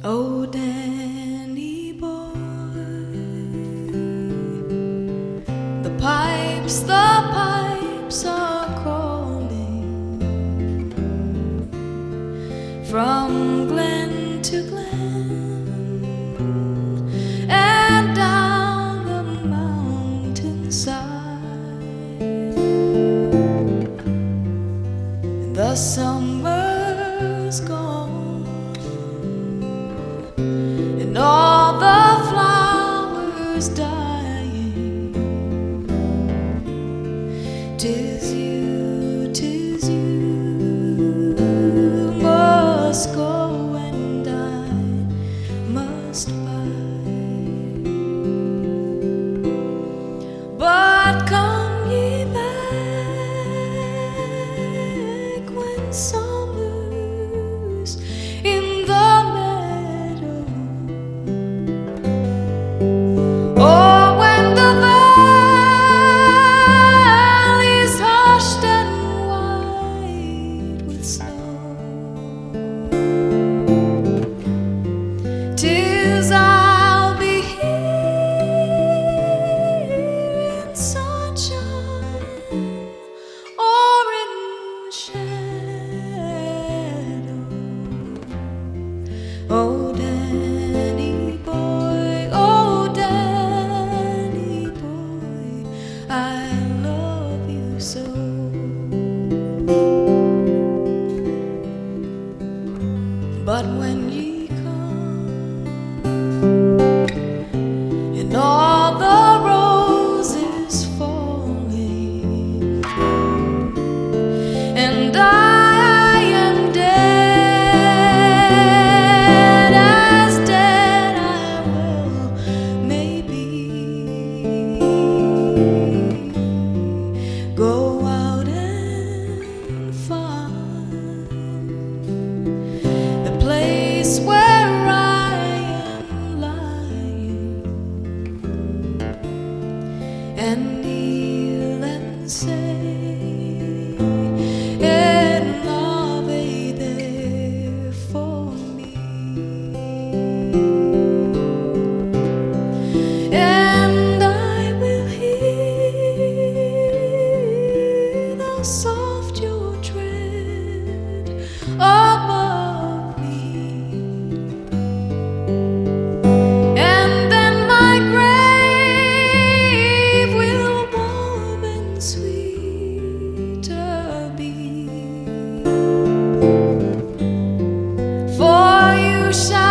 Oh, Danny boy, the pipes are calling from glen to glen and down the mountainside. The summer's gone and all the flowers dying. 'Tis you must go and I must bide. But come ye back when summer's in the meadow, or when the valley's hushed and white with snow. 'Tis I'll be here in sunshine or in shadow. Oh, Danny boy, oh, Danny boy, I love you so. But when ye come and all the roses falling and I am dead, as dead I will maybe go out and find the place where I am lying and kneel and say, "En Ave there for me." And I will hear the soft your tread above me. And then my grave will warm and sweeter be, for you shall